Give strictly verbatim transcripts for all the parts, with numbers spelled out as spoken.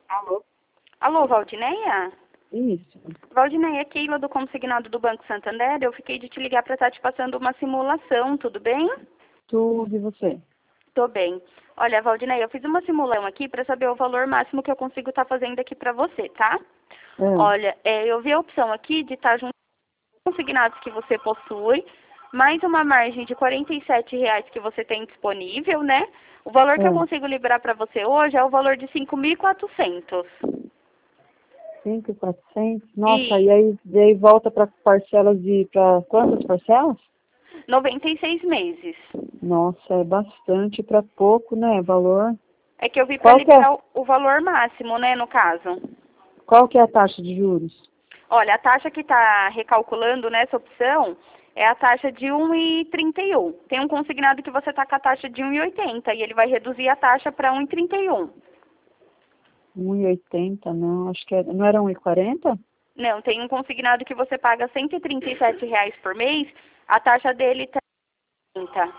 Alô? Alô, Valdineia? Isso. Valdineia, Keila do Consignado do Banco Santander. Eu fiquei de te ligar para estar te passando uma simulação, tudo bem? Tudo e você? Tô bem. Olha, Valdineia, eu fiz uma simulação aqui para saber o valor máximo que eu consigo estar fazendo aqui para você, tá? É. Olha, é, eu vi a opção aqui de estar junto com os consignados que você possui, mais uma margem de quarenta e sete reais que você tem disponível, né? O valor que eu É. consigo liberar para você hoje é o valor de cinco mil e quatrocentos. cinco mil e quatrocentos? Nossa, E e aí, e aí volta para parcelas de... para quantas parcelas? noventa e seis meses. Nossa, é bastante para pouco, né? Valor. É que eu vi para Qual que é, liberar o, o valor máximo, né, no caso. qual que é a taxa de juros? Olha, a taxa que está recalculando nessa opção é a taxa de um vírgula trinta e um. Tem um consignado que você está com a taxa de um vírgula oitenta e ele vai reduzir a taxa para um vírgula trinta e um. um e oitenta, não. Acho que é, não era um e quarenta? Não, tem um consignado que você paga cento e trinta e sete reais por mês, a taxa dele está trinta.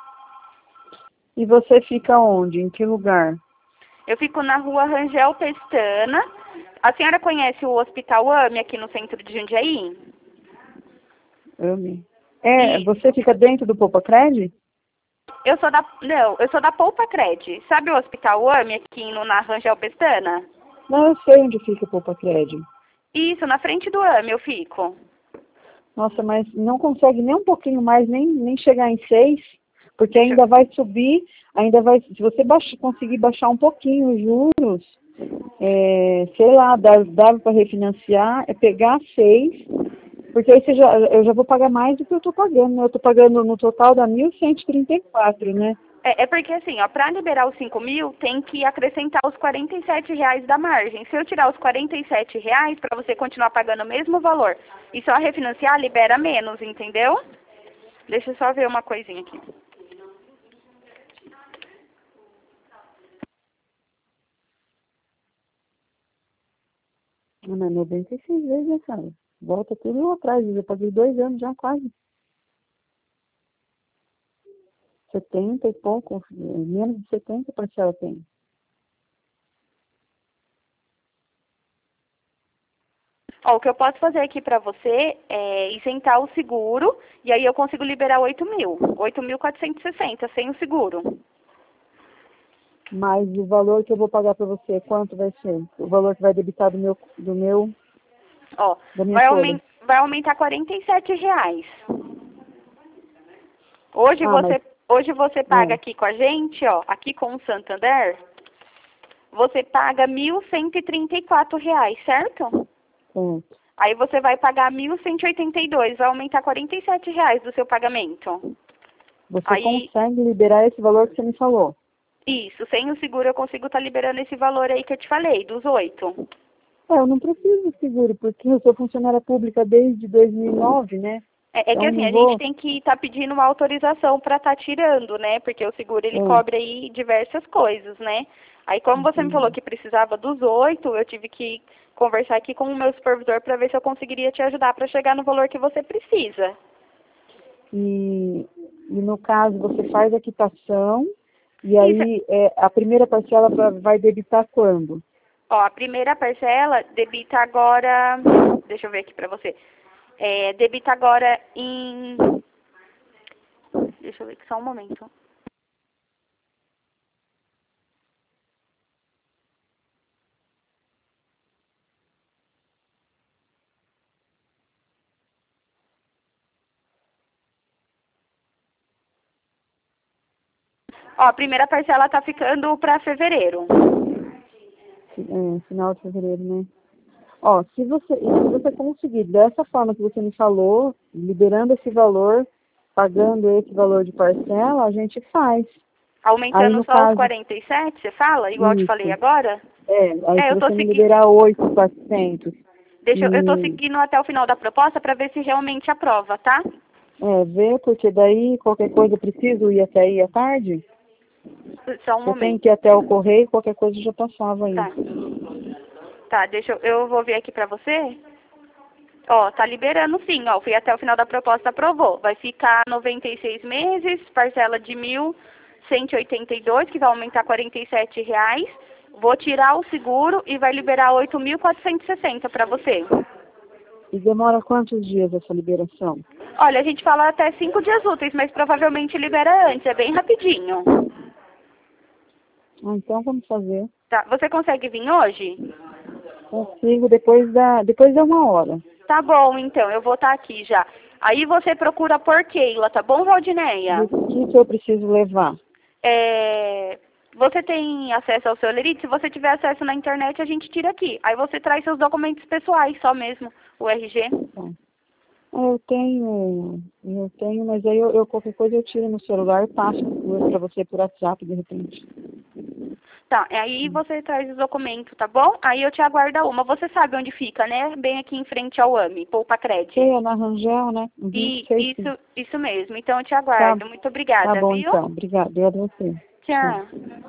E você fica onde? Em que lugar? Eu fico na rua Rangel Pestana. A senhora conhece o Hospital AME aqui no centro de Jundiaí? Ame. É, E você fica dentro do Poupa Cred? eu sou da, não, eu sou da Poupa Cred. Sabe o Hospital AME aqui no, na Rangel Pestana? Não, eu sei onde fica o Poupa Cred. Isso, na frente do AME eu fico. Nossa, mas não consegue nem um pouquinho mais, nem, nem chegar em seis, porque Deixa ainda eu... vai subir, ainda vai, se você baixa, conseguir baixar um pouquinho os juros, é, sei lá, dá, dá para refinanciar, é pegar seis, porque aí você já, eu já vou pagar mais do que eu estou pagando, né? Eu estou pagando no total da mil cento e trinta e quatro, né? É, é porque assim, ó, para liberar os cinco mil, tem que acrescentar os quarenta e sete reais da margem. Se eu tirar os quarenta e sete reais, para você continuar pagando o mesmo valor, e só refinanciar, libera menos, entendeu? Deixa eu só ver uma coisinha aqui. Não, mas noventa e seis vezes, né, cara? Volta tudo lá atrás, eu já paguei dois anos já quase. Setenta e pouco, menos de setenta parcela tem. Ó, o que eu posso fazer aqui para você é isentar o seguro, e aí eu consigo liberar oito mil. oito mil quatrocentos e sessenta, sem o seguro. Mas o valor que eu vou pagar para você, quanto vai ser? O valor que vai debitar do meu, do meu, Ó, da minha vai, folha. aumen vai aumentar quarenta e sete reais. Hoje Ah, mas, você, hoje você paga é, aqui com a gente, ó, aqui com o Santander, você paga mil cento e trinta e quatro reais, certo? certo. Aí você vai pagar mil cento e oitenta e dois, vai aumentar quarenta e sete reais do seu pagamento. Você Aí, consegue liberar esse valor que você me falou? isso, sem o seguro eu consigo estar liberando esse valor aí que eu te falei, dos oito. É, eu não preciso de seguro, porque eu sou funcionária pública desde dois mil e nove, né? É, é que Então assim, não a gente vou... tem que estar pedindo uma autorização para estar tirando, né? Porque o seguro ele É, cobre aí diversas coisas, né? Aí como você me falou entendi. que precisava dos oito, eu tive que conversar aqui com o meu supervisor para ver se eu conseguiria te ajudar para chegar no valor que você precisa. E, e no caso, você faz a quitação, e Isso, aí é, a primeira parcela pra, vai debitar quando? ó, a primeira parcela debita agora, deixa eu ver aqui para você. É, debita agora em, deixa eu ver aqui só um momento. Ó, a primeira parcela tá ficando para fevereiro. É, final de fevereiro, né? Ó, se você, e se você conseguir, dessa forma que você me falou, liberando esse valor, pagando esse valor de parcela, a gente faz. Aí, Aumentando no só os caso, quarenta e sete, você fala? Igual eu te falei isso. agora? É, aí É, se eu tô você me seguindo. liberar oito mil e quatrocentos, Deixa eu, eu tô e seguindo até o final da proposta para ver se realmente aprova, tá? é, ver, porque daí qualquer coisa eu preciso ir até aí à tarde, Só um eu tenho momento. que ir até o correio, qualquer coisa eu já passava aí. Tá. Tá, deixa eu, eu vou ver aqui pra você. Ó, tá liberando sim, ó. Fui até o final da proposta, aprovou. Vai ficar noventa e seis meses, parcela de mil cento e oitenta e dois, que vai aumentar quarenta e sete reais. Vou tirar o seguro e vai liberar oito mil quatrocentos e sessenta para você. E demora quantos dias essa liberação? Olha, a gente fala até cinco dias úteis, mas provavelmente libera antes, é bem rapidinho. Ah, então vamos fazer. Tá, você consegue vir hoje? Consigo depois da, depois da uma hora. Tá bom, então, eu vou estar aqui já. Aí você procura por Keila, tá bom, E Valdineia? o que, que eu preciso levar? É... Você tem acesso ao seu Lerite? Se você tiver acesso na internet, a gente tira aqui. Aí você traz seus documentos pessoais, só mesmo, o R G. Tá. Eu tenho, eu tenho, mas aí eu, eu qualquer coisa eu tiro no celular e passo para você por WhatsApp de repente. Tá, aí você traz os documentos, tá bom? Aí eu te aguardo a uma. Você sabe onde fica, né? Bem aqui em frente ao A M I, Poupa Crédito. Sei, é na Rangel, né? Uhum, E sei sim. isso, isso mesmo. Então eu te aguardo. Tá, Muito obrigada, tá bom viu? então. Obrigada. Eu a você. Tchau.